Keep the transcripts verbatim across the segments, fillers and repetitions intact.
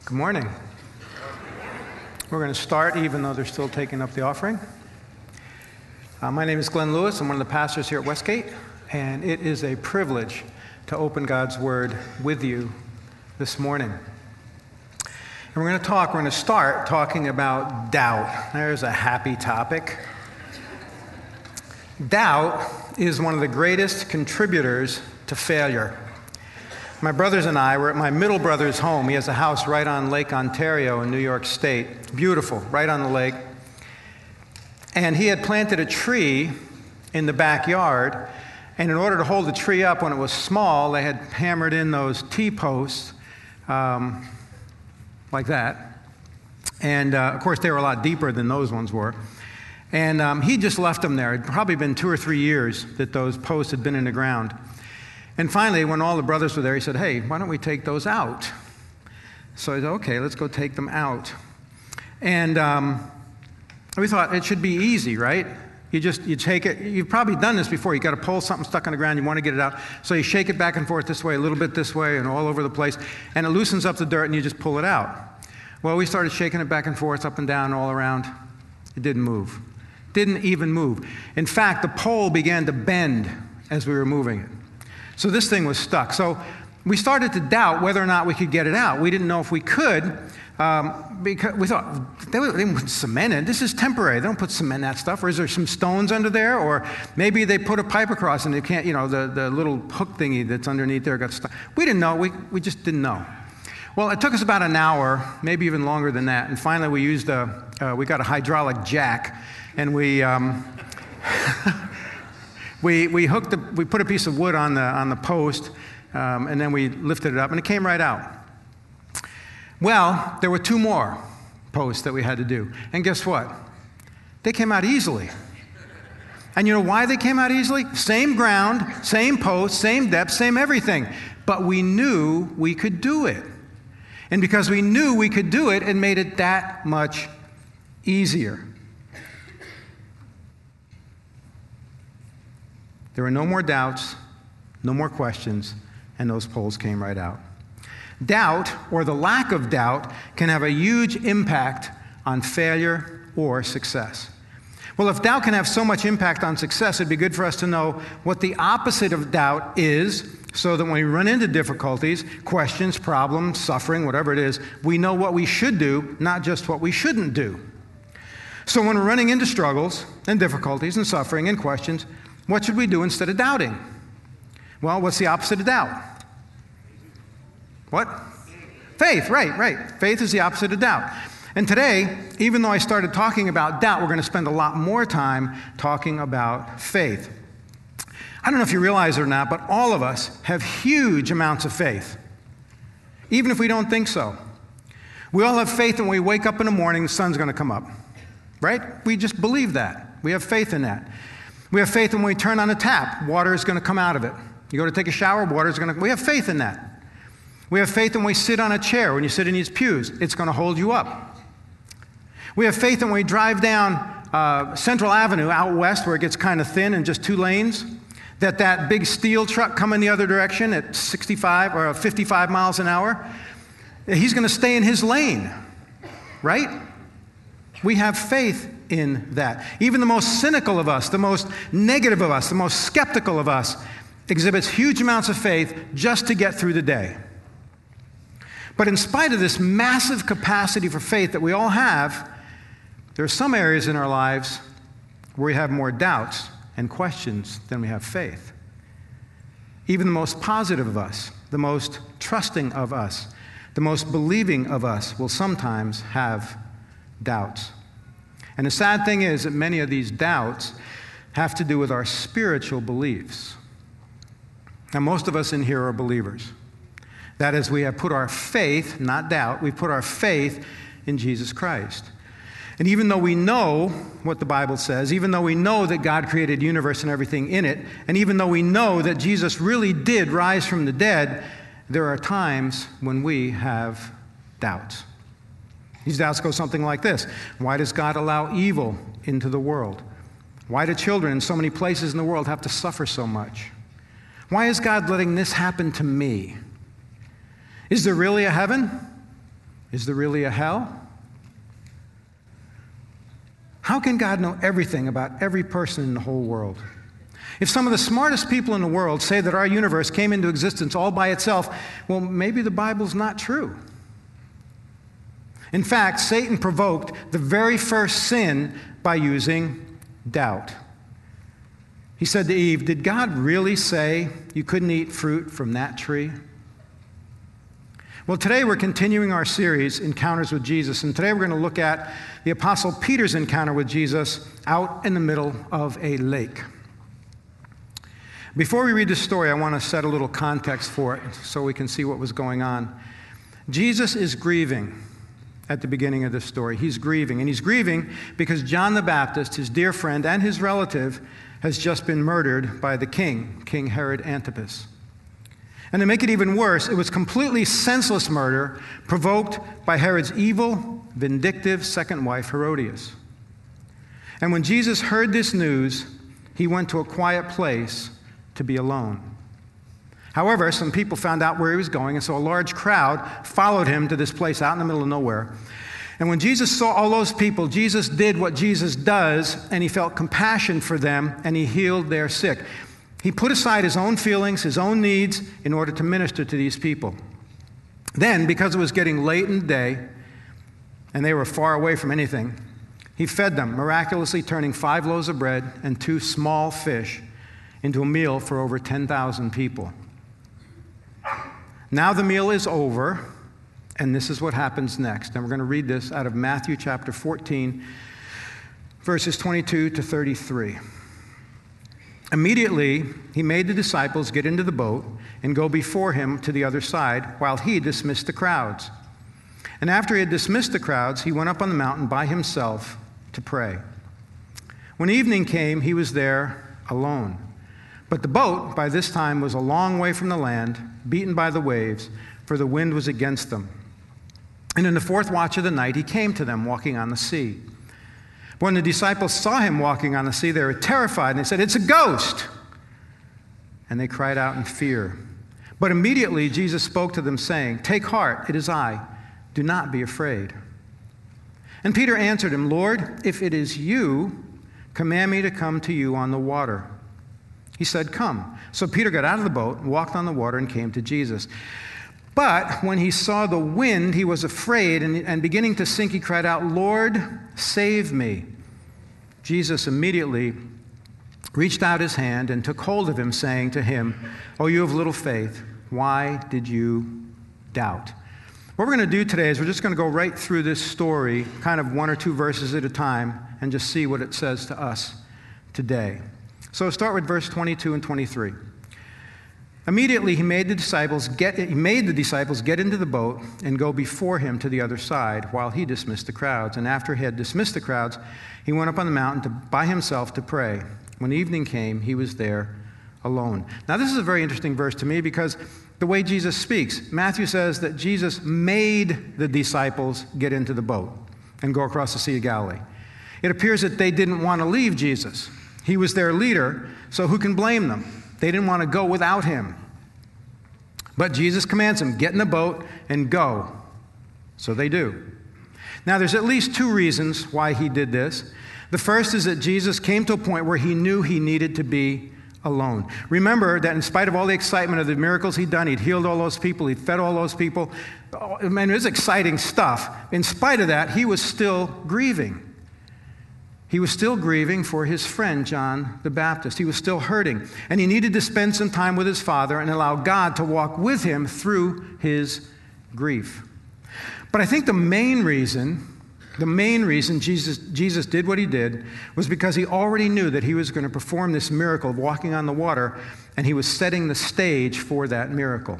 Good morning. We're going to start even though they're still taking up the offering. Uh, my name is Glenn Lewis. I'm one of the pastors here at Westgate, and it is a privilege to open God's Word with you this morning. And we're going to talk, we're going to start talking about doubt. There's a happy topic. Doubt is one of the greatest contributors to failure. My brothers and I were at my middle brother's home. He has a house right on Lake Ontario in New York State. It's beautiful, right on the lake. And he had planted a tree in the backyard. And in order to hold the tree up when it was small, they had hammered in those T-posts um, like that. And uh, of course, they were a lot deeper than those ones were. And um, he just left them there. It had probably been two or three years that those posts had been in the ground. And finally, when all the brothers were there, he said, hey, why don't we take those out? So I said, okay, let's go take them out. And um, we thought it should be easy, right? You just, you take it, you've probably done this before. You got a pole, something stuck on the ground, you want to get it out. So you shake it back and forth this way, a little bit this way, and all over the place. And it loosens up the dirt, and you just pull it out. Well, we started shaking it back and forth, up and down, all around. It didn't move. Didn't even move. In fact, the pole began to bend as we were moving it. So this thing was stuck. So we started to doubt whether or not we could get it out. We didn't know if we could, um, because we thought, they didn't put cement in. This is temporary. They don't put cement in that stuff. Or is there some stones under there? Or maybe they put a pipe across and they can't, you know, the, the little hook thingy that's underneath there got stuck. We didn't know. We, we just didn't know. Well, it took us about an hour, maybe even longer than that. And finally we used a, uh, we got a hydraulic jack, and we, um, We we hooked the, we put a piece of wood on the on the post, um, and then we lifted it up, and it came right out. Well, there were two more posts that we had to do, and guess what? They came out easily. And you know why they came out easily? Same ground, same post, same depth, same everything. But we knew we could do it. And because we knew we could do it, it made it that much easier. There were no more doubts, no more questions, and those poles came right out. Doubt, or the lack of doubt, can have a huge impact on failure or success. Well, if doubt can have so much impact on success, it'd be good for us to know what the opposite of doubt is, so that when we run into difficulties, questions, problems, suffering, whatever it is, we know what we should do, not just what we shouldn't do. So when we're running into struggles and difficulties and suffering and questions, what should we do instead of doubting? Well, what's the opposite of doubt? What? Faith, right, right. Faith is the opposite of doubt. And today, even though I started talking about doubt, we're going to spend a lot more time talking about faith. I don't know if you realize it or not, but all of us have huge amounts of faith, even if we don't think so. We all have faith when we wake up in the morning, the sun's going to come up, right? We just believe that. We have faith in that. We have faith when we turn on a tap, water is going to come out of it. You go to take a shower, water is going to, we have faith in that. We have faith when we sit on a chair, when you sit in these pews, it's going to hold you up. We have faith when we drive down uh, Central Avenue out west where it gets kind of thin and just two lanes, that that big steel truck coming the other direction at sixty-five or fifty-five miles an hour, he's going to stay in his lane, right? We have faith in that. Even the most cynical of us, the most negative of us, the most skeptical of us exhibits huge amounts of faith just to get through the day. But in spite of this massive capacity for faith that we all have, there are some areas in our lives where we have more doubts and questions than we have faith. Even the most positive of us, the most trusting of us, the most believing of us will sometimes have doubts. And the sad thing is that many of these doubts have to do with our spiritual beliefs. Now, most of us in here are believers. That is, we have put our faith, not doubt, we've put our faith in Jesus Christ. And even though we know what the Bible says, even though we know that God created the universe and everything in it, and even though we know that Jesus really did rise from the dead, there are times when we have doubts. These doubts go something like this. Why does God allow evil into the world? Why do children in so many places in the world have to suffer so much? Why is God letting this happen to me? Is there really a heaven? Is there really a hell? How can God know everything about every person in the whole world? If some of the smartest people in the world say that our universe came into existence all by itself, well, maybe the Bible's not true. In fact, Satan provoked the very first sin by using doubt. He said to Eve, "Did God really say you couldn't eat fruit from that tree?" Well, today we're continuing our series, Encounters with Jesus, and today we're going to look at the Apostle Peter's encounter with Jesus out in the middle of a lake. Before we read this story, I want to set a little context for it so we can see what was going on. Jesus is grieving at the beginning of this story. He's grieving, and he's grieving because John the Baptist, his dear friend and his relative, has just been murdered by the king, King Herod Antipas. And to make it even worse, it was completely senseless murder provoked by Herod's evil, vindictive second wife, Herodias. And when Jesus heard this news, he went to a quiet place to be alone. However, some people found out where he was going, and so a large crowd followed him to this place out in the middle of nowhere. And when Jesus saw all those people, Jesus did what Jesus does, and he felt compassion for them, and he healed their sick. He put aside his own feelings, his own needs, in order to minister to these people. Then, because it was getting late in the day, and they were far away from anything, he fed them, miraculously turning five loaves of bread and two small fish into a meal for over ten thousand people. Now the meal is over, and this is what happens next. And we're going to read this out of Matthew chapter fourteen, verses twenty-two to thirty-three. Immediately, he made the disciples get into the boat and go before him to the other side, while he dismissed the crowds. And after he had dismissed the crowds, he went up on the mountain by himself to pray. When evening came, he was there alone. But the boat, by this time, was a long way from the land, beaten by the waves, for the wind was against them. And in the fourth watch of the night, he came to them walking on the sea. When the disciples saw him walking on the sea, they were terrified, and they said, "It's a ghost!" And they cried out in fear. But immediately Jesus spoke to them, saying, "Take heart, it is I. Do not be afraid." And Peter answered him, "Lord, if it is you, command me to come to you on the water." He said, "Come." So Peter got out of the boat, walked on the water, and came to Jesus. But when he saw the wind, he was afraid, and, and beginning to sink, he cried out, "Lord, save me." Jesus immediately reached out his hand and took hold of him, saying to him, "Oh, you of little faith, why did you doubt?" What we're going to do today is we're just going to go right through this story, kind of one or two verses at a time, and just see what it says to us today. So start with verse twenty-two and twenty-three. Immediately he made the disciples get he made the disciples get into the boat and go before him to the other side, while he dismissed the crowds. And after he had dismissed the crowds, he went up on the mountain to, by himself to pray. When evening came, he was there alone. Now this is a very interesting verse to me because the way Jesus speaks, Matthew says that Jesus made the disciples get into the boat and go across the Sea of Galilee. It appears that they didn't want to leave Jesus. He was their leader, so who can blame them? They didn't want to go without him. But Jesus commands them, get in the boat and go. So they do. Now, there's at least two reasons why he did this. The first is that Jesus came to a point where he knew he needed to be alone. Remember that in spite of all the excitement of the miracles he'd done, he'd healed all those people, he'd fed all those people. I mean, it was exciting stuff. In spite of that, he was still grieving. He was still grieving for his friend, John the Baptist. He was still hurting. And he needed to spend some time with his Father and allow God to walk with him through his grief. But I think the main reason, the main reason Jesus, Jesus did what he did was because he already knew that he was going to perform this miracle of walking on the water, and he was setting the stage for that miracle.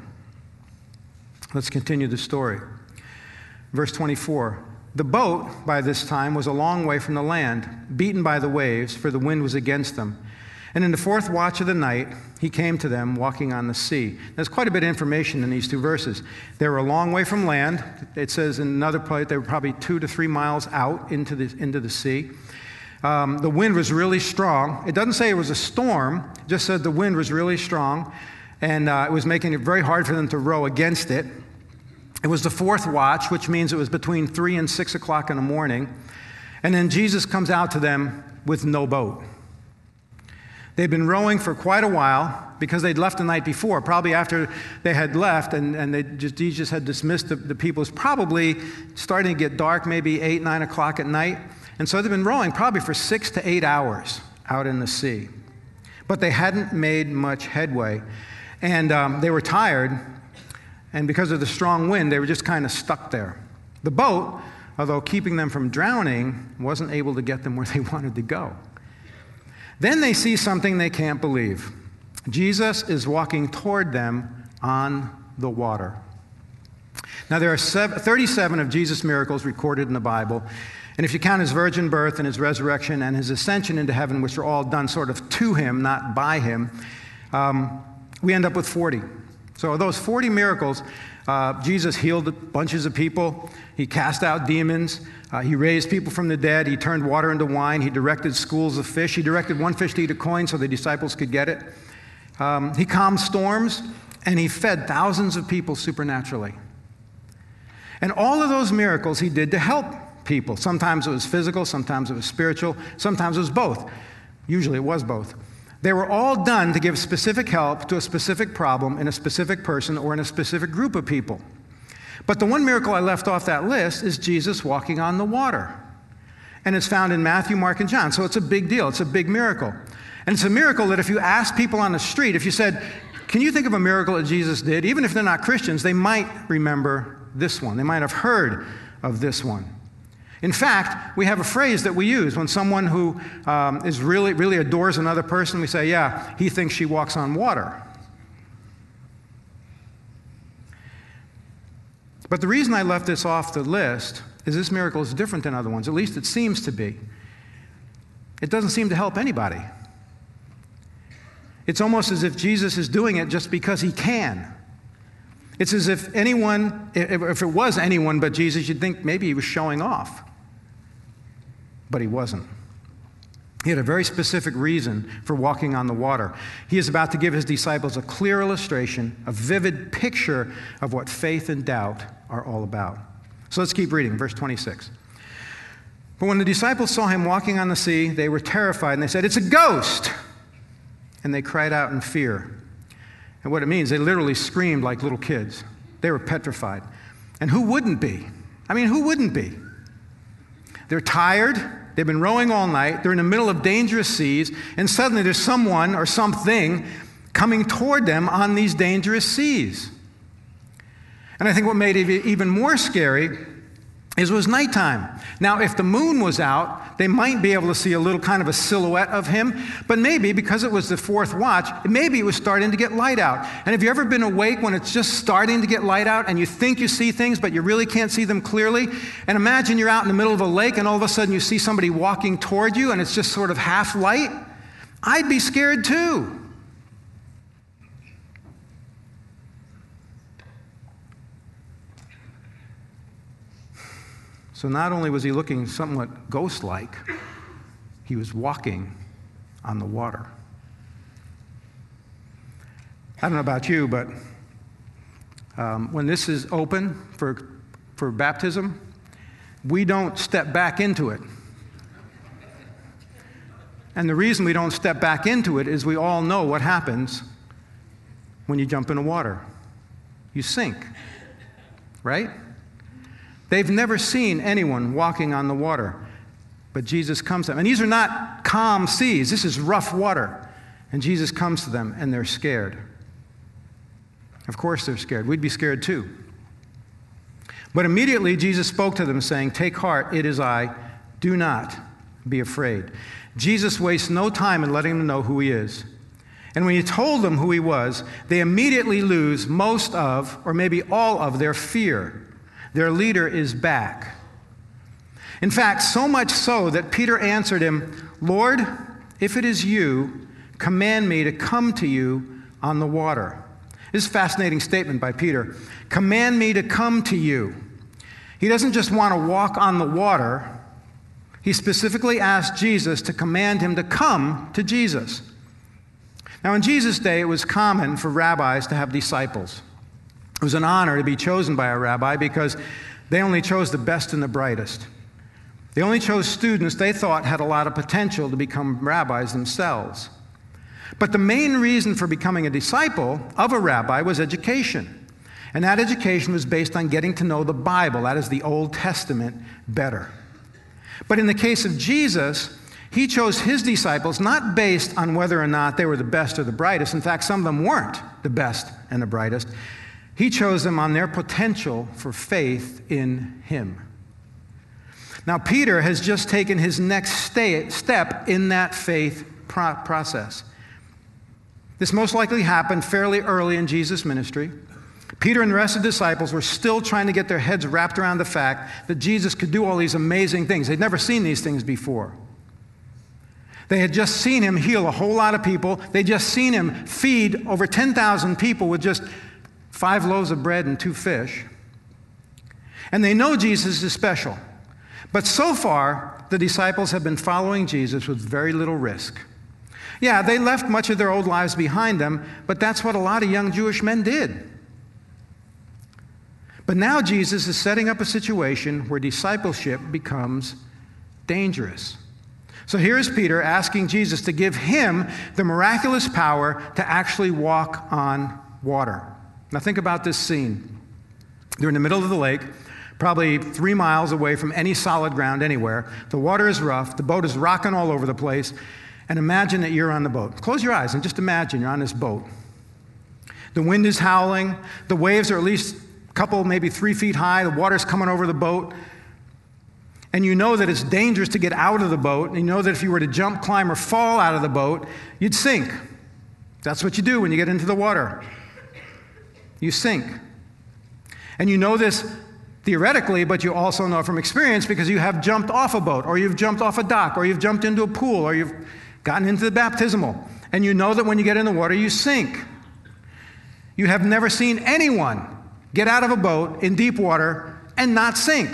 Let's continue the story. Verse twenty-four. The boat, by this time, was a long way from the land, beaten by the waves, for the wind was against them. And in the fourth watch of the night, he came to them walking on the sea. There's quite a bit of information in these two verses. They were a long way from land. It says in another place they were probably two to three miles out into the, into the sea. Um, the wind was really strong. It doesn't say it was a storm. It just said the wind was really strong, and uh, it was making it very hard for them to row against it. It was the fourth watch, which means it was between three and six o'clock in the morning. And then Jesus comes out to them with no boat. They'd been rowing for quite a while because they'd left the night before. Probably after they had left and, and they just, Jesus had dismissed the, the people. It was probably starting to get dark, maybe eight, nine o'clock at night. And so they'd been rowing probably for six to eight hours out in the sea. But they hadn't made much headway. And um, they were tired. And because of the strong wind, they were just kind of stuck there. The boat, although keeping them from drowning, wasn't able to get them where they wanted to go. Then they see something they can't believe. Jesus is walking toward them on the water. Now, there are thirty-seven of Jesus' miracles recorded in the Bible. And if you count his virgin birth and his resurrection and his ascension into heaven, which are all done sort of to him, not by him, um, we end up with forty. So of those forty miracles, uh, Jesus healed bunches of people. He cast out demons. Uh, he raised people from the dead. He turned water into wine. He directed schools of fish. He directed one fish to eat a coin so the disciples could get it. Um, he calmed storms, and he fed thousands of people supernaturally. And all of those miracles he did to help people. Sometimes it was physical, sometimes it was spiritual, sometimes it was both. Usually it was both. They were all done to give specific help to a specific problem in a specific person or in a specific group of people. But the one miracle I left off that list is Jesus walking on the water. And it's found in Matthew, Mark, and John. So it's a big deal. It's a big miracle. And it's a miracle that if you ask people on the street, if you said, can you think of a miracle that Jesus did? Even if they're not Christians, they might remember this one. They might have heard of this one. In fact, we have a phrase that we use when someone who um, is really, really adores another person, we say, yeah, he thinks she walks on water. But the reason I left this off the list is this miracle is different than other ones. At least it seems to be. It doesn't seem to help anybody. It's almost as if Jesus is doing it just because he can. It's as if anyone, if it was anyone but Jesus, you'd think maybe he was showing off. But he wasn't. He had a very specific reason for walking on the water. He is about to give his disciples a clear illustration, a vivid picture of what faith and doubt are all about. So let's keep reading, verse twenty-six. But when the disciples saw him walking on the sea, they were terrified, and they said, "It's a ghost!" And they cried out in fear. And what it means, they literally screamed like little kids. They were petrified. And who wouldn't be? I mean, who wouldn't be? They're tired. They've been rowing all night. They're in the middle of dangerous seas. And suddenly there's someone or something coming toward them on these dangerous seas. And I think what made it even more scary is it was nighttime. Now, if the moon was out, they might be able to see a little kind of a silhouette of him, but maybe because it was the fourth watch, maybe it was starting to get light out. And have you ever been awake when it's just starting to get light out and you think you see things, but you really can't see them clearly? And imagine you're out in the middle of a lake and all of a sudden you see somebody walking toward you and it's just sort of half light. I'd be scared too. So not only was he looking somewhat ghost-like, he was walking on the water. I don't know about you, but um, when this is open for, for baptism, we don't step back into it. And the reason we don't step back into it is we all know what happens when you jump in the water. You sink, right? They've never seen anyone walking on the water, but Jesus comes to them. And these are not calm seas. This is rough water. And Jesus comes to them, and they're scared. Of course they're scared. We'd be scared too. But immediately Jesus spoke to them, saying, "Take heart, it is I. Do not be afraid." Jesus wastes no time in letting them know who he is. And when he told them who he was, they immediately lose most of, or maybe all of, their fear. Their leader is back. In fact, so much so that Peter answered him, "Lord, if it is you, command me to come to you on the water." This is a fascinating statement by Peter. Command me to come to you. He doesn't just want to walk on the water. He specifically asked Jesus to command him to come to Jesus. Now, in Jesus' day, it was common for rabbis to have disciples. It was an honor to be chosen by a rabbi because they only chose the best and the brightest. They only chose students they thought had a lot of potential to become rabbis themselves. But the main reason for becoming a disciple of a rabbi was education. And that education was based on getting to know the Bible, that is the Old Testament, better. But in the case of Jesus, he chose his disciples not based on whether or not they were the best or the brightest. In fact, some of them weren't the best and the brightest. He chose them on their potential for faith in him. Now, Peter has just taken his next step in that faith pro- process. This most likely happened fairly early in Jesus' ministry. Peter and the rest of the disciples were still trying to get their heads wrapped around the fact that Jesus could do all these amazing things. They'd never seen these things before. They had just seen him heal a whole lot of people. They'd just seen him feed over ten thousand people with just five loaves of bread and two fish. And they know Jesus is special. But so far, the disciples have been following Jesus with very little risk. Yeah, they left much of their old lives behind them, but that's what a lot of young Jewish men did. But now Jesus is setting up a situation where discipleship becomes dangerous. So here's Peter asking Jesus to give him the miraculous power to actually walk on water. Now think about this scene. They're in the middle of the lake, probably three miles away from any solid ground anywhere. The water is rough. The boat is rocking all over the place. And imagine that you're on the boat. Close your eyes and just imagine you're on this boat. The wind is howling. The waves are at least a couple, maybe three feet high. The water's coming over the boat. And you know that it's dangerous to get out of the boat. And you know that if you were to jump, climb, or fall out of the boat, you'd sink. That's what you do when you get into the water. You sink. And you know this theoretically, but you also know from experience because you have jumped off a boat, or you've jumped off a dock, or you've jumped into a pool, or you've gotten into the baptismal. And you know that when you get in the water, you sink. You have never seen anyone get out of a boat in deep water and not sink.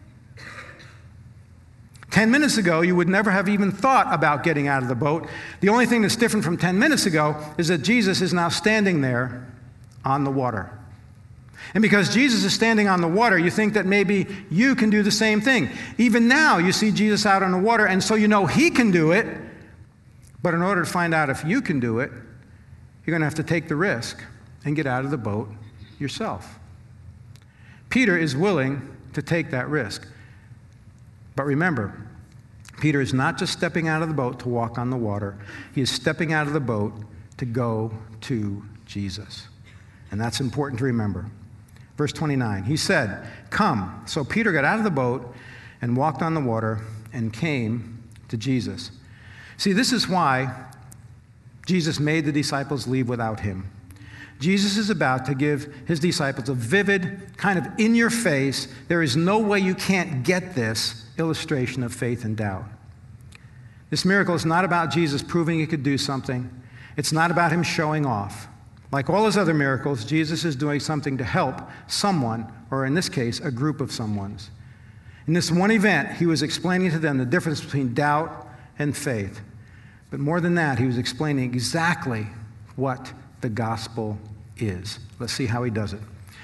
Ten minutes ago, you would never have even thought about getting out of the boat. The only thing that's different from ten minutes ago is that Jesus is now standing there on the water. And because Jesus is standing on the water, you think that maybe you can do the same thing. Even now, you see Jesus out on the water, and so you know he can do it. But in order to find out if you can do it, you're going to have to take the risk and get out of the boat yourself. Peter is willing to take that risk. But remember, Peter is not just stepping out of the boat to walk on the water. He is stepping out of the boat to go to Jesus. And that's important to remember. Verse twenty-nine, he said, "Come." So Peter got out of the boat and walked on the water and came to Jesus. See, this is why Jesus made the disciples leave without him. Jesus is about to give his disciples a vivid, kind of in-your-face, there is no way you can't get this illustration of faith and doubt. This miracle is not about Jesus proving he could do something. It's not about him showing off. Like all his other miracles, Jesus is doing something to help someone, or in this case, a group of someones. In this one event, he was explaining to them the difference between doubt and faith. But more than that, he was explaining exactly what the gospel is. Let's see how he does it.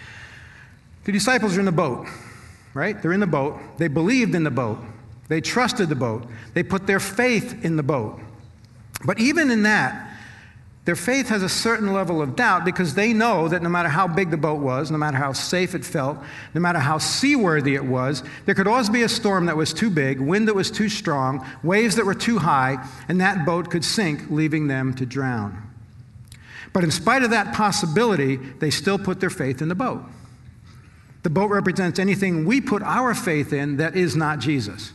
The disciples are in the boat, right? They're in the boat. They believed in the boat. They trusted the boat. They put their faith in the boat. But even in that, their faith has a certain level of doubt because they know that no matter how big the boat was, no matter how safe it felt, no matter how seaworthy it was, there could always be a storm that was too big, wind that was too strong, waves that were too high, and that boat could sink, leaving them to drown. But in spite of that possibility, they still put their faith in the boat. The boat represents anything we put our faith in that is not Jesus.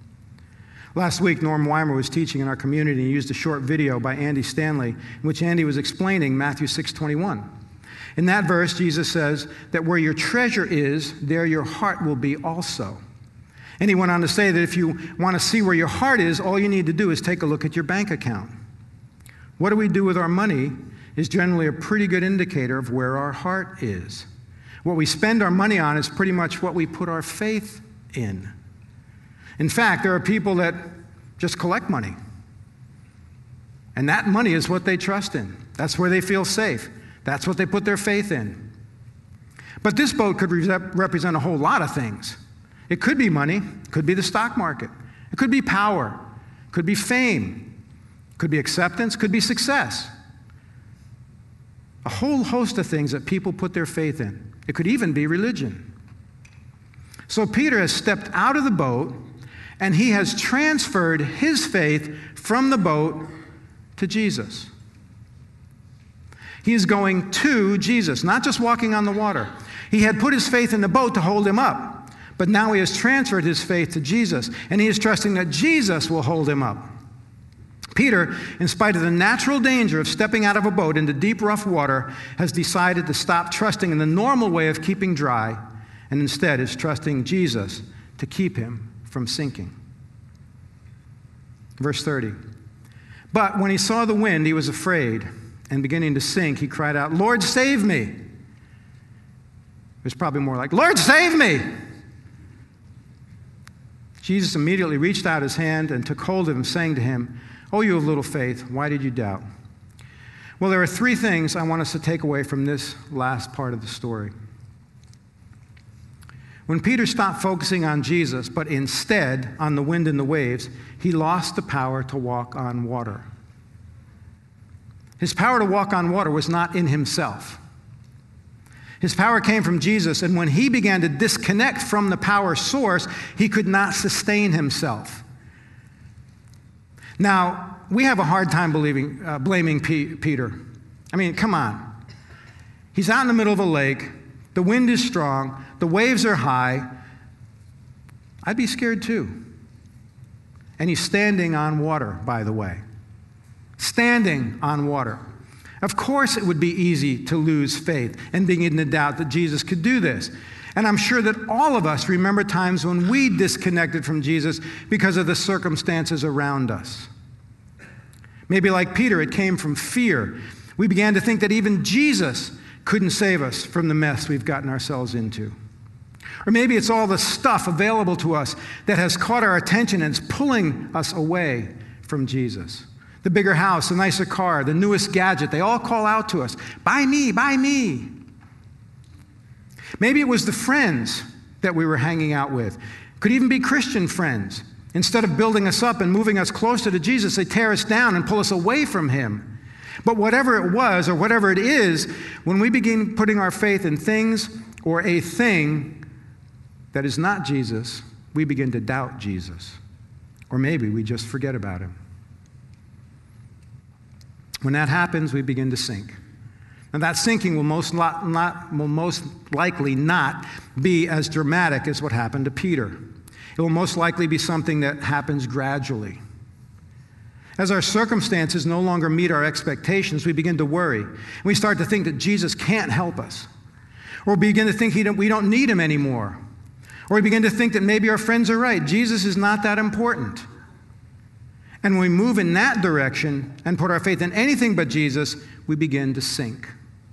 Last week, Norm Weimer was teaching in our community. He used a short video by Andy Stanley in which Andy was explaining Matthew six twenty-one. In that verse, Jesus says that where your treasure is, there your heart will be also. And he went on to say that if you want to see where your heart is, all you need to do is take a look at your bank account. What do we do with our money is generally a pretty good indicator of where our heart is. What we spend our money on is pretty much what we put our faith in. In fact, there are people that just collect money. And that money is what they trust in. That's where they feel safe. That's what they put their faith in. But this boat could re- represent a whole lot of things. It could be money, it could be the stock market, it could be power, it could be fame, it could be acceptance, it could be success. A whole host of things that people put their faith in. It could even be religion. So Peter has stepped out of the boat and he has transferred his faith from the boat to Jesus. He is going to Jesus, not just walking on the water. He had put his faith in the boat to hold him up, but now he has transferred his faith to Jesus, and he is trusting that Jesus will hold him up. Peter, in spite of the natural danger of stepping out of a boat into deep, rough water, has decided to stop trusting in the normal way of keeping dry, and instead is trusting Jesus to keep him from sinking. Verse thirty. But when he saw the wind, he was afraid, and beginning to sink, he cried out, "Lord, save me." It was probably more like, "Lord, save me." Jesus immediately reached out his hand and took hold of him, saying to him, "Oh, you of little faith, why did you doubt?" Well, there are three things I want us to take away from this last part of the story. When Peter stopped focusing on Jesus, but instead on the wind and the waves, he lost the power to walk on water. His power to walk on water was not in himself. His power came from Jesus, and when he began to disconnect from the power source, he could not sustain himself. Now, we have a hard time believing, uh, blaming P- Peter. I mean, come on. He's out in the middle of a lake. The wind is strong. The waves are high. I'd be scared too. And he's standing on water, by the way. Standing on water. Of course it would be easy to lose faith and begin to doubt that Jesus could do this. And I'm sure that all of us remember times when we disconnected from Jesus because of the circumstances around us. Maybe like Peter, it came from fear. We began to think that even Jesus couldn't save us from the mess we've gotten ourselves into. Or maybe it's all the stuff available to us that has caught our attention and is pulling us away from Jesus. The bigger house, the nicer car, the newest gadget, they all call out to us, "Buy me, buy me." Maybe it was the friends that we were hanging out with. Could even be Christian friends. Instead of building us up and moving us closer to Jesus, they tear us down and pull us away from him. But whatever it was or whatever it is, when we begin putting our faith in things or a thing that is not Jesus, we begin to doubt Jesus. Or maybe we just forget about him. When that happens, we begin to sink. Now, that sinking will most, lot, not, will most likely not be as dramatic as what happened to Peter. It will most likely be something that happens gradually. As our circumstances no longer meet our expectations, we begin to worry. We start to think that Jesus can't help us. Or we begin to think he don't, we don't need him anymore. Or we begin to think that maybe our friends are right. Jesus is not that important. And when we move in that direction and put our faith in anything but Jesus, we begin to sink.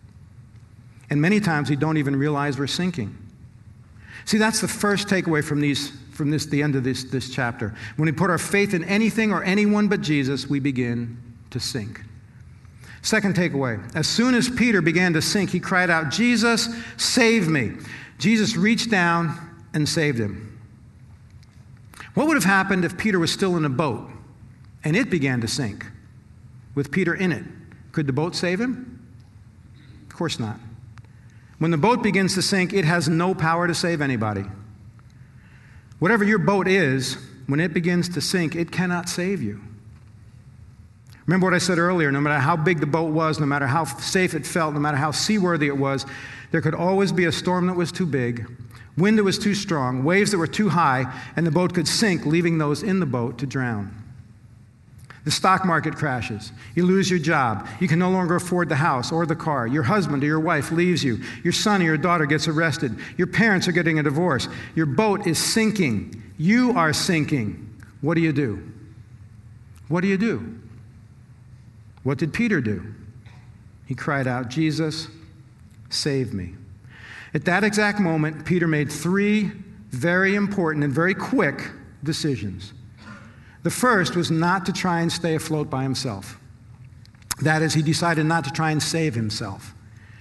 And many times we don't even realize we're sinking. See, that's the first takeaway from these, from this, the end of this, this chapter. When we put our faith in anything or anyone but Jesus, we begin to sink. Second takeaway, as soon as Peter began to sink, he cried out, "Jesus, save me." Jesus reached down and saved him. What would have happened if Peter was still in a boat and it began to sink with Peter in it? Could the boat save him? Of course not. When the boat begins to sink, it has no power to save anybody. Whatever your boat is, when it begins to sink, it cannot save you. Remember what I said earlier, no matter how big the boat was, no matter how safe it felt, no matter how seaworthy it was, there could always be a storm that was too big, wind that was too strong, waves that were too high, and the boat could sink, leaving those in the boat to drown. The stock market crashes. You lose your job. You can no longer afford the house or the car. Your husband or your wife leaves you. Your son or your daughter gets arrested. Your parents are getting a divorce. Your boat is sinking. You are sinking. What do you do? What do you do? What did Peter do? He cried out, "Jesus, save me." At that exact moment, Peter made three very important and very quick decisions. The first was not to try and stay afloat by himself. That is, he decided not to try and save himself.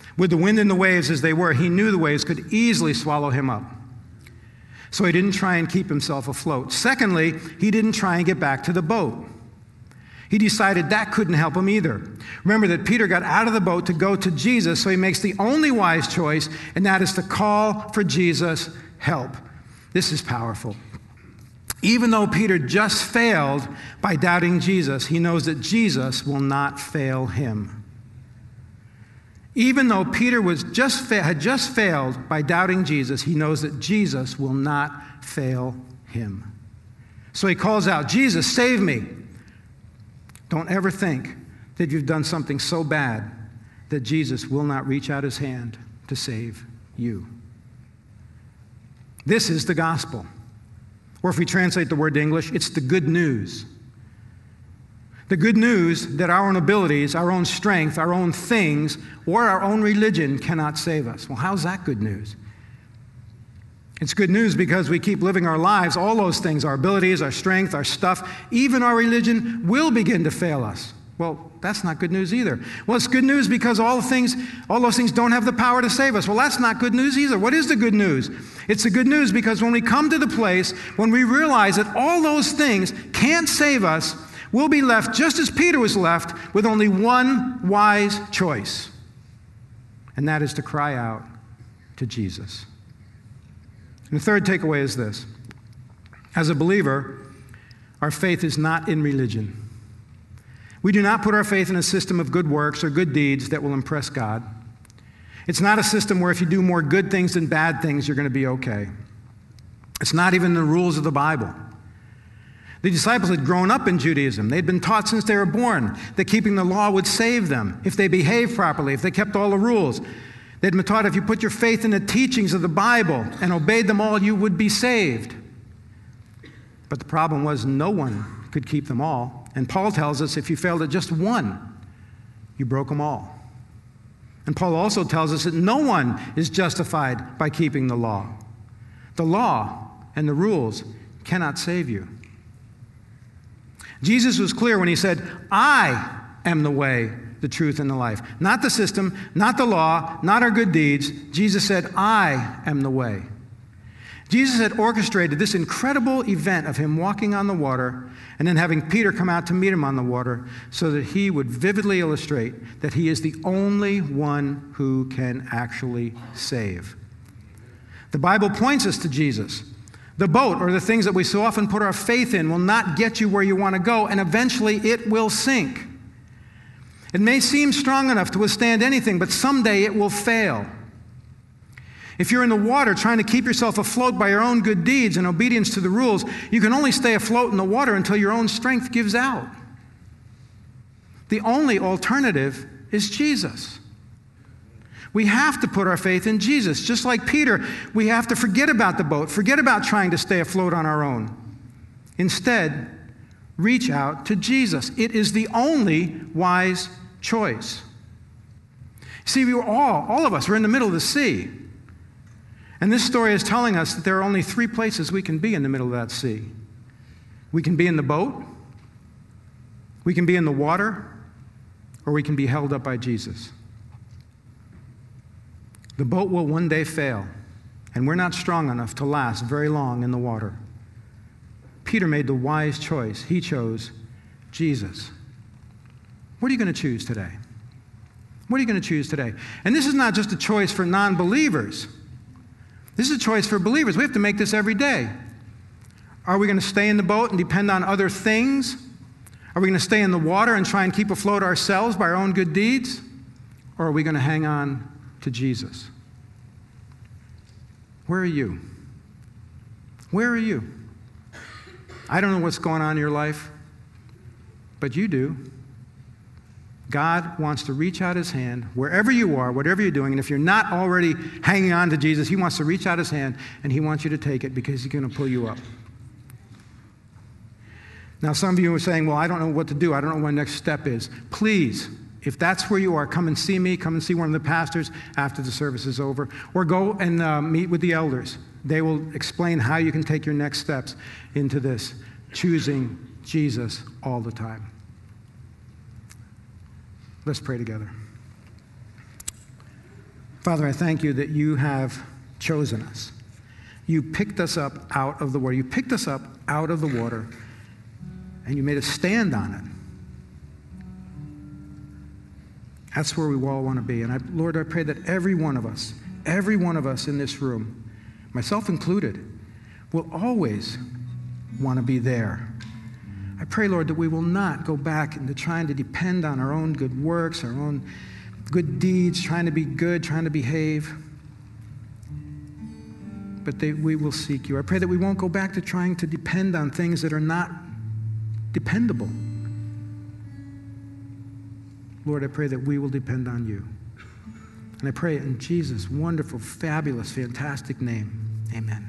With the wind and the waves as they were, he knew the waves could easily swallow him up. So he didn't try and keep himself afloat. Secondly, he didn't try and get back to the boat. He decided that couldn't help him either. Remember that Peter got out of the boat to go to Jesus, so he makes the only wise choice, and that is to call for Jesus' help. This is powerful. Even though Peter just failed by doubting Jesus, he knows that Jesus will not fail him. Even though Peter was just fa- had just failed by doubting Jesus, he knows that Jesus will not fail him. So he calls out, "Jesus, save me." Don't ever think that you've done something so bad that Jesus will not reach out his hand to save you. This is the gospel. Or if we translate the word to English, it's the good news. The good news that our own abilities, our own strength, our own things, or our own religion cannot save us. Well, how's that good news? It's good news because we keep living our lives. All those things, our abilities, our strength, our stuff, even our religion will begin to fail us. Well, that's not good news either. Well, it's good news because all the things, all those things don't have the power to save us. Well, that's not good news either. What is the good news? It's the good news because when we come to the place, when we realize that all those things can't save us, we'll be left just as Peter was left with only one wise choice. And that is to cry out to Jesus. And the third takeaway is this. As a believer, our faith is not in religion. We do not put our faith in a system of good works or good deeds that will impress God. It's not a system where if you do more good things than bad things, you're going to be okay. It's not even the rules of the Bible. The disciples had grown up in Judaism. They'd been taught since they were born that keeping the law would save them if they behaved properly, if they kept all the rules. They'd been taught if you put your faith in the teachings of the Bible and obeyed them all, you would be saved. But the problem was no one could keep them all. And Paul tells us if you failed at just one, you broke them all. And Paul also tells us that no one is justified by keeping the law. The law and the rules cannot save you. Jesus was clear when he said, "I am the way, the truth, and the life." Not the system, not the law, not our good deeds. Jesus said, "I am the way." Jesus had orchestrated this incredible event of him walking on the water and then having Peter come out to meet him on the water so that he would vividly illustrate that he is the only one who can actually save. The Bible points us to Jesus. The boat, or the things that we so often put our faith in, will not get you where you want to go, and eventually it will sink. It may seem strong enough to withstand anything, but someday it will fail. If you're in the water trying to keep yourself afloat by your own good deeds and obedience to the rules, you can only stay afloat in the water until your own strength gives out. The only alternative is Jesus. We have to put our faith in Jesus. Just like Peter, we have to forget about the boat, forget about trying to stay afloat on our own. Instead, reach out to Jesus. It is the only wise choice. See, we were all, all of us, we're in the middle of the sea. And this story is telling us that there are only three places we can be in the middle of that sea. We can be in the boat, we can be in the water, or we can be held up by Jesus. The boat will one day fail, and we're not strong enough to last very long in the water. Peter made the wise choice. He chose Jesus. What are you going to choose today? What are you going to choose today? And this is not just a choice for non-believers. This is a choice for believers. We have to make this every day. Are we going to stay in the boat and depend on other things? Are we going to stay in the water and try and keep afloat ourselves by our own good deeds? Or are we going to hang on to Jesus? Where are you? Where are you? I don't know what's going on in your life, but you do. God wants to reach out his hand wherever you are, whatever you're doing, and if you're not already hanging on to Jesus, he wants to reach out his hand and he wants you to take it because he's going to pull you up. Now, some of you are saying, well, I don't know what to do. I don't know what my next step is. Please, if that's where you are, come and see me. Come and see one of the pastors after the service is over. Or go and uh, meet with the elders. They will explain how you can take your next steps into this, choosing Jesus all the time. Let's pray together. Father, I thank you that you have chosen us. You picked us up out of the water. You picked us up out of the water, and you made us stand on it. That's where we all want to be. And I, Lord, I pray that every one of us, every one of us in this room, myself included, will always want to be there. I pray, Lord, that we will not go back into trying to depend on our own good works, our own good deeds, trying to be good, trying to behave, but they, we will seek you. I pray that we won't go back to trying to depend on things that are not dependable. Lord, I pray that we will depend on you. And I pray it in Jesus' wonderful, fabulous, fantastic name. Amen.